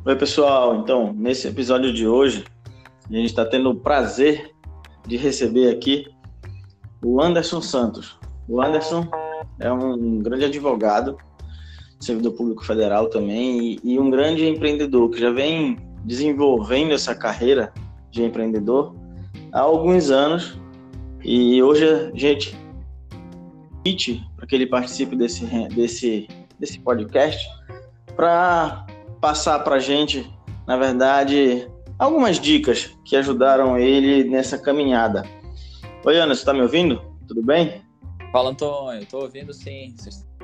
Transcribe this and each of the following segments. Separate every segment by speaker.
Speaker 1: Oi, pessoal. Então, nesse episódio de hoje, a gente está tendo o prazer de receber aqui o Anderson Santos. O Anderson é um grande advogado, servidor público federal também, e um grande empreendedor que já vem desenvolvendo essa carreira de empreendedor há alguns anos. E hoje a gente pede para que ele participe desse podcast para passar para a gente, na verdade, algumas dicas que ajudaram ele nessa caminhada. Oi, Ana, você está me ouvindo? Tudo bem?
Speaker 2: Fala, Antônio. Estou ouvindo, sim.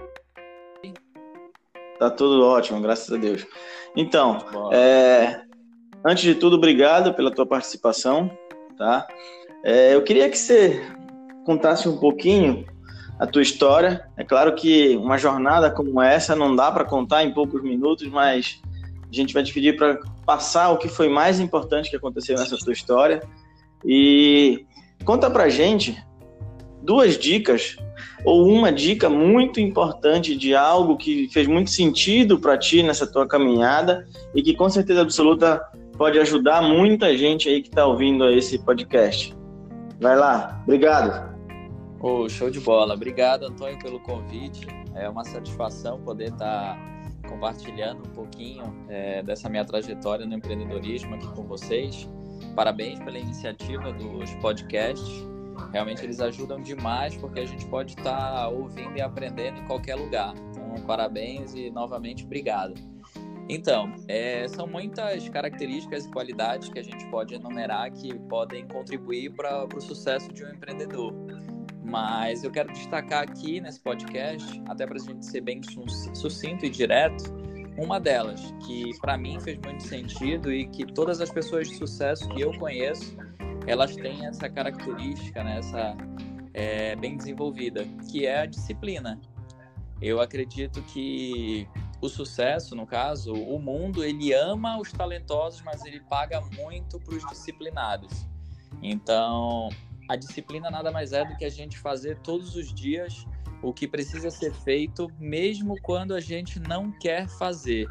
Speaker 1: Tá tudo ótimo, graças a Deus. Então,
Speaker 2: Bom.
Speaker 1: Antes de tudo, obrigado pela tua participação, tá? Eu queria que você contasse um pouquinho a tua história. É claro que uma jornada como essa não dá para contar em poucos minutos, mas a gente vai dividir para passar o que foi mais importante que aconteceu nessa tua história. E conta pra gente 2 dicas ou uma dica muito importante de algo que fez muito sentido para ti nessa tua caminhada e que com certeza absoluta pode ajudar muita gente aí que está ouvindo esse podcast. Vai lá, obrigado.
Speaker 2: Show de bola. Obrigado, Antônio, pelo convite. É uma satisfação poder estar compartilhando um pouquinho dessa minha trajetória no empreendedorismo aqui com vocês. Parabéns pela iniciativa dos podcasts. Realmente eles ajudam demais porque a gente pode estar ouvindo e aprendendo em qualquer lugar. Então, parabéns e novamente obrigado. Então, são muitas características e qualidades que a gente pode enumerar que podem contribuir para o sucesso de um empreendedor. Mas eu quero destacar aqui nesse podcast, até para a gente ser bem sucinto e direto, uma delas, que para mim fez muito sentido e que todas as pessoas de sucesso que eu conheço, elas têm essa característica, né, bem desenvolvida, que é a disciplina. Eu acredito que o sucesso, no caso, o mundo, ele ama os talentosos, mas ele paga muito para os disciplinados. Então, a disciplina nada mais é do que a gente fazer todos os dias o que precisa ser feito, mesmo quando a gente não quer fazer.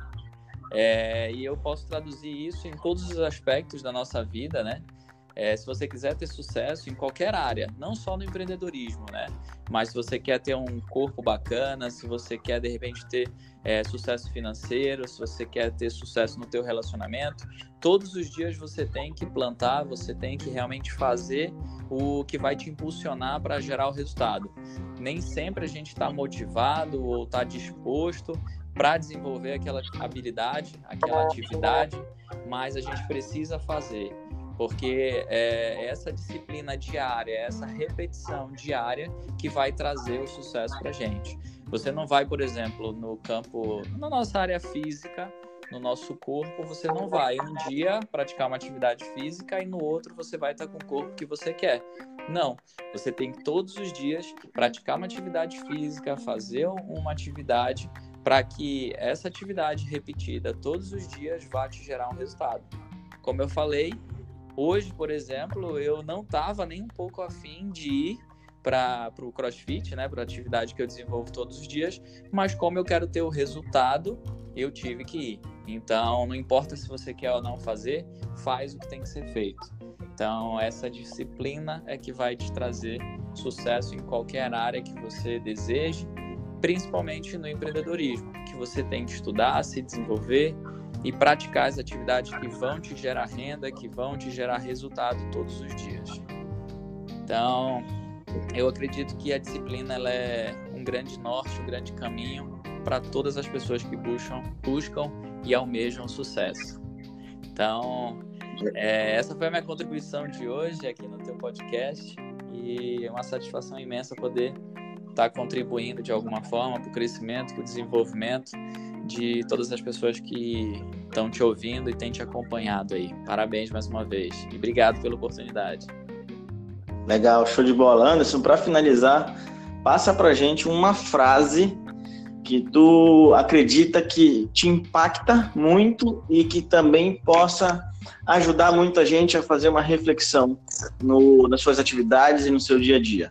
Speaker 2: E eu posso traduzir isso em todos os aspectos da nossa vida, né? Se você quiser ter sucesso em qualquer área, não só no empreendedorismo, né? Mas se você quer ter um corpo bacana, se você quer, de repente, ter sucesso financeiro, se você quer ter sucesso no teu relacionamento, todos os dias você tem que plantar, você tem que realmente fazer o que vai te impulsionar para gerar o resultado. Nem sempre a gente está motivado ou está disposto para desenvolver aquela habilidade, aquela atividade, mas a gente precisa fazer. Porque essa disciplina diária, essa repetição diária que vai trazer o sucesso para a gente. Você não vai, por exemplo, no campo, na nossa área física, no nosso corpo, você não vai um dia praticar uma atividade física e no outro você vai estar com o corpo que você quer. Não, você tem que todos os dias praticar uma atividade física, fazer uma atividade para que essa atividade repetida todos os dias vá te gerar um resultado. Como eu falei, hoje, por exemplo, eu não estava nem um pouco afim de ir para o CrossFit, né, para a atividade que eu desenvolvo todos os dias, mas como eu quero ter o resultado, eu tive que ir. Então, não importa se você quer ou não fazer, faz o que tem que ser feito. Então, essa disciplina é que vai te trazer sucesso em qualquer área que você deseje, principalmente no empreendedorismo, que você tem que estudar, se desenvolver e praticar as atividades que vão te gerar renda, que vão te gerar resultado todos os dias. Então, eu acredito que a disciplina ela é um grande norte, um grande caminho para todas as pessoas que buscam e almejam sucesso. Então, essa foi a minha contribuição de hoje aqui no teu podcast e é uma satisfação imensa poder estar contribuindo de alguma forma para o crescimento, para o desenvolvimento de todas as pessoas que estão te ouvindo e têm te acompanhado aí. Parabéns mais uma vez e obrigado pela oportunidade.
Speaker 1: Legal, show de bola. Anderson, para finalizar, passa pra gente uma frase que tu acredita que te impacta muito e que também possa ajudar muita gente a fazer uma reflexão nas suas atividades e no seu dia a dia.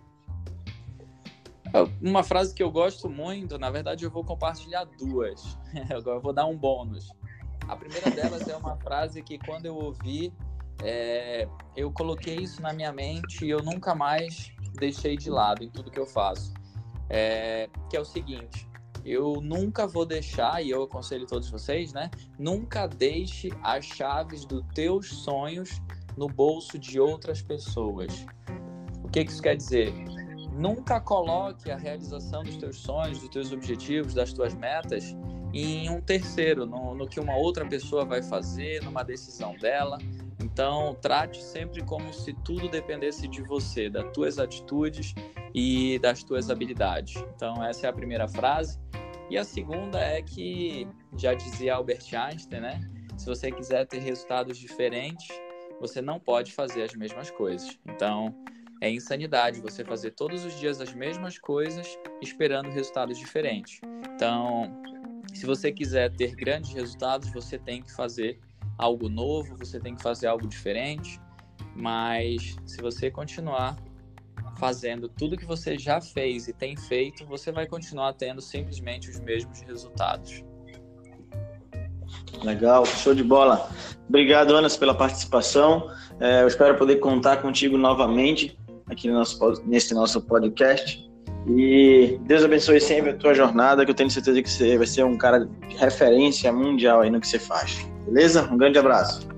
Speaker 2: Uma frase que eu gosto muito, na verdade eu vou compartilhar 2. Agora eu vou dar um bônus. A primeira delas é uma frase que, quando eu ouvi, eu coloquei isso na minha mente e eu nunca mais deixei de lado em tudo que eu faço. Que é o seguinte: eu nunca vou deixar, e eu aconselho todos vocês, né? Nunca deixe as chaves dos teus sonhos no bolso de outras pessoas. O que isso quer dizer? Nunca coloque a realização dos teus sonhos, dos teus objetivos, das tuas metas em um terceiro, no que uma outra pessoa vai fazer, numa decisão dela. Então, trate sempre como se tudo dependesse de você, das tuas atitudes e das tuas habilidades. Então, essa é a primeira frase. E a segunda é que, já dizia Albert Einstein, né? Se você quiser ter resultados diferentes, você não pode fazer as mesmas coisas. Então, é insanidade você fazer todos os dias as mesmas coisas esperando resultados diferentes. Então, se você quiser ter grandes resultados, você tem que fazer algo novo, você tem que fazer algo diferente. Mas se você continuar fazendo tudo que você já fez e tem feito, você vai continuar tendo simplesmente os mesmos resultados.
Speaker 1: Legal, show de bola. Obrigado, Anderson, pela participação. Eu espero poder contar contigo novamente aqui nesse nosso podcast. E Deus abençoe sempre a tua jornada, que eu tenho certeza que você vai ser um cara de referência mundial aí no que você faz. Beleza? Um grande abraço.